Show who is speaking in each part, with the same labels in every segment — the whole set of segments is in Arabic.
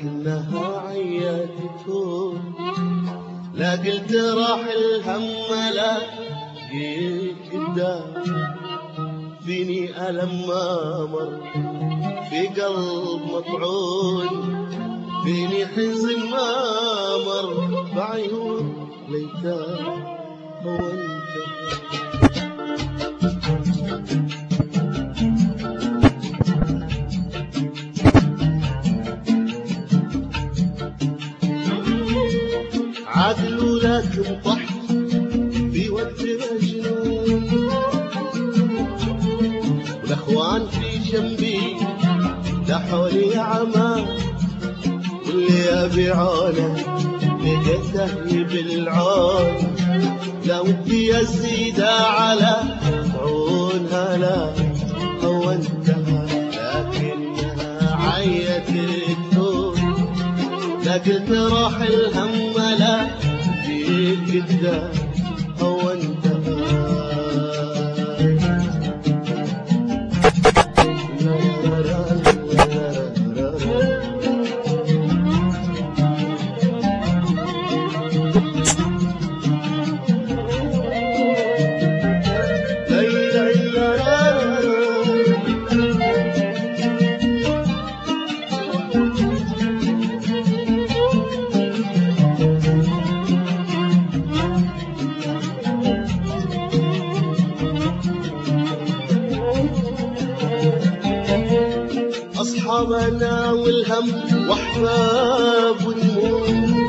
Speaker 1: لكنها عياتكم. لا قلت راح الهم لا جيت قدام، فيني ألم ما مر في قلب مطعون، فيني حزن ما مر بعيون ليتام هو انت. عدل لكن طحت في وقت مجنون، والاخوان في جنبي دحولي عمى، واللي يبيعونه لقيته بالعون. لا ودي ازيد على عونها لا هونتها، لكنها عيتك تون. لا قلت راح الهم لا جيت قدام هونتها. أصحابنا والهم وأحباب ونموت،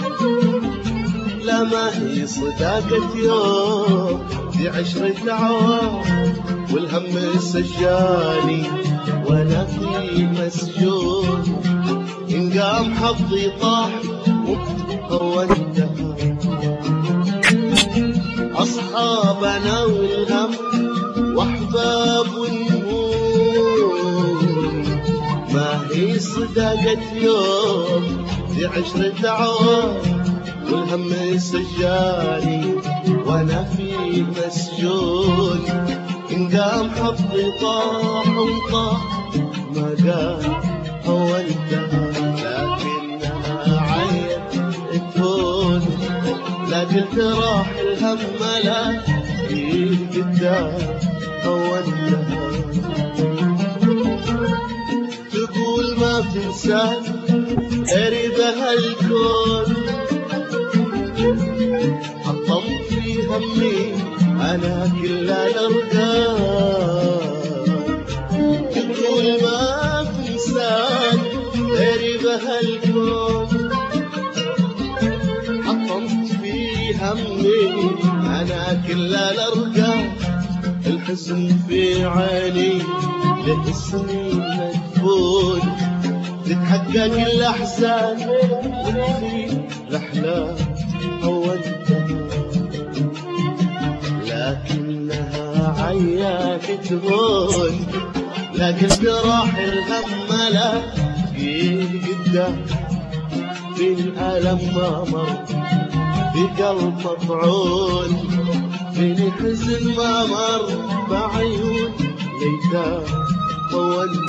Speaker 1: لا ما هي صداقة يوم دي 10 عوام، والهم سجاني وأنا في مسجون. إن قام حظي طاح وانتهى. أصحابنا والهم وأحباب ونموت، ما هي صداقة يوم دي 10 عوام، والهم سجاني وانا في مسجون. إن قام حظي طاح وطاح ما قام هو انتهى، لكنها عين تهون. لا قلت راح الهم لا جيت قدام هو انتهى. تقول ما تنساني قريب هالكون، حطمت في همي أنا كل الأرقام. تقول ما تنساني قريب هالكون، حطمت في همي أنا كل الأرقام. الحزن في عيني لاسمي مدفون، تتحقق الأحزان وتخيل الأحلام هو انتهى، لكنها عياك تهون. لا قلت راح الهم لا جيت قدام، في الألم ما مر في قلب مطعون، فيني حزن ما مر بعيون ليتام هو